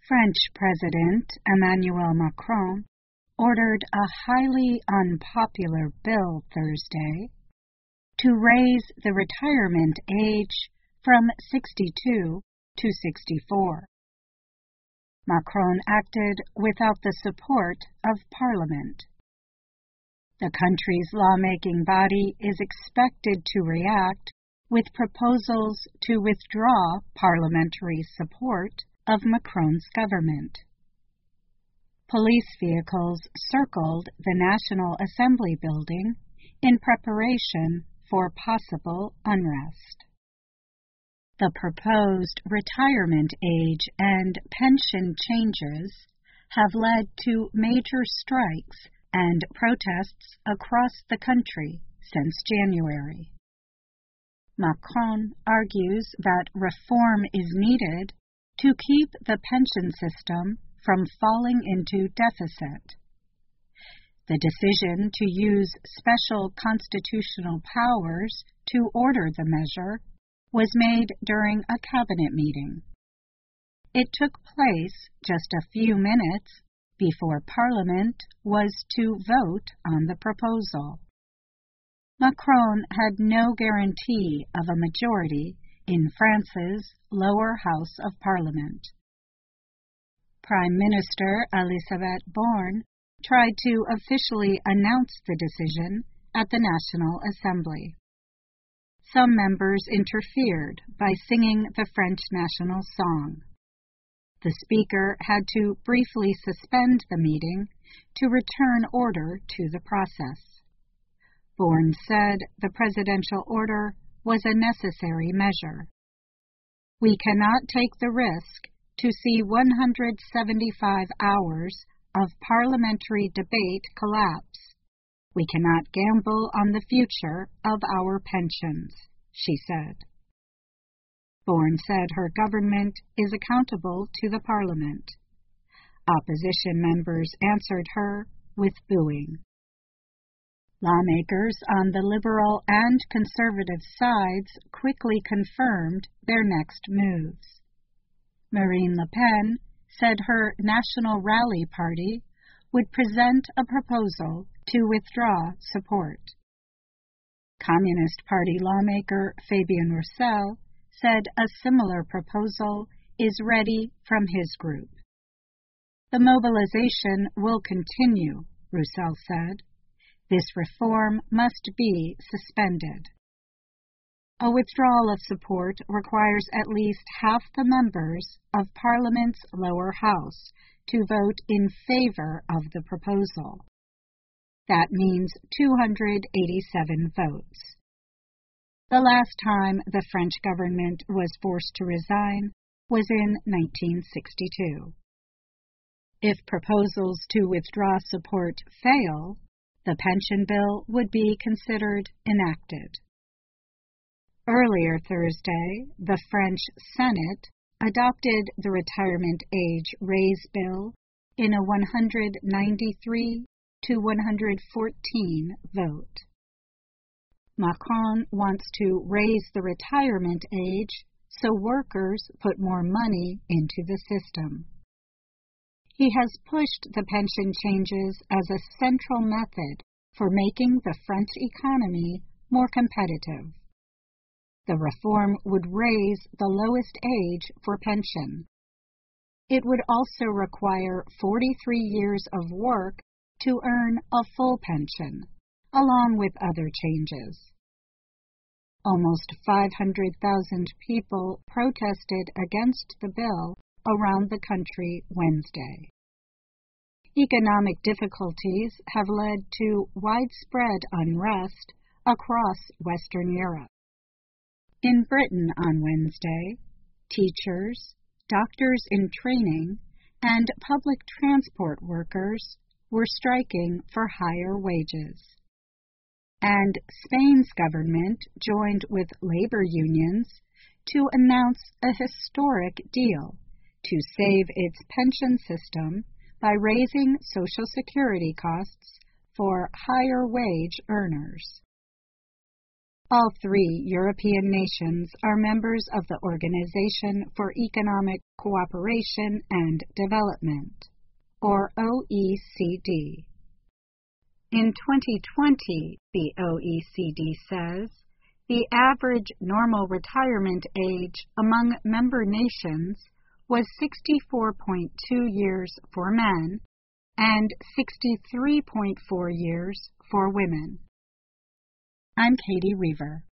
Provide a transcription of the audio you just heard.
French President Emmanuel Macron ordered a highly unpopular bill Thursday to raise the retirement age from 62 to 64. Macron acted without the support of Parliament. The country's lawmaking body is expected to react with proposals to withdraw parliamentary support of Macron's government. Police vehicles circled the National Assembly building in preparation for possible unrest. The proposed retirement age and pension changes have led to major strikes and protests across the country since January. Macron argues that reform is needed to keep the pension system from falling into deficit. The decision to use special constitutional powers to order the measure was made during a cabinet meeting. It took place just a few minutes before Parliament was to vote on the proposal. Macron had no guarantee of a majority in France's lower house of Parliament. Prime Minister Elisabeth Borne tried to officially announce the decision at the National Assembly. Some members interfered by singing the French national song. The speaker had to briefly suspend the meeting to return order to the process. Borne said the presidential order was a necessary measure. We cannot take the risk to see 175 hours of parliamentary debate collapse. We cannot gamble on the future of our pensions, she said. Borne said her government is accountable to the Parliament. Opposition members answered her with booing. Lawmakers on the Liberal and Conservative sides quickly confirmed their next moves. Marine Le Pen said her National Rally Party would present a proposal to withdraw support. Communist Party lawmaker Fabien Roussel said a similar proposal is ready from his group. The mobilization will continue, Roussel said. This reform must be suspended. A withdrawal of support requires at least half the members of Parliament's lower house to vote in favor of the proposal. That means 287 votes. The last time the French government was forced to resign was in 1962. If proposals to withdraw support fail, the pension bill would be considered enacted. Earlier Thursday, the French Senate adopted the retirement age raise bill in a 193 to 114 vote. Macron wants to raise the retirement age so workers put more money into the system. He has pushed the pension changes as a central method for making the French economy more competitive. The reform would raise the lowest age for pension. It would also require 43 years of work to earn a full pension, along with other changes. Almost 500,000 people protested against the bill around the country Wednesday. Economic difficulties have led to widespread unrest across Western Europe. In Britain on Wednesday, teachers, doctors in training, and public transport workers were striking for higher wages. And Spain's government joined with labor unions to announce a historic deal to save its pension system by raising Social Security costs for higher wage earners. All three European nations are members of the Organization for Economic Cooperation and Development, or OECD. In 2020, the OECD says, the average normal retirement age among member nations was 64.2 years for men and 63.4 years for women. I'm Katie Reaver.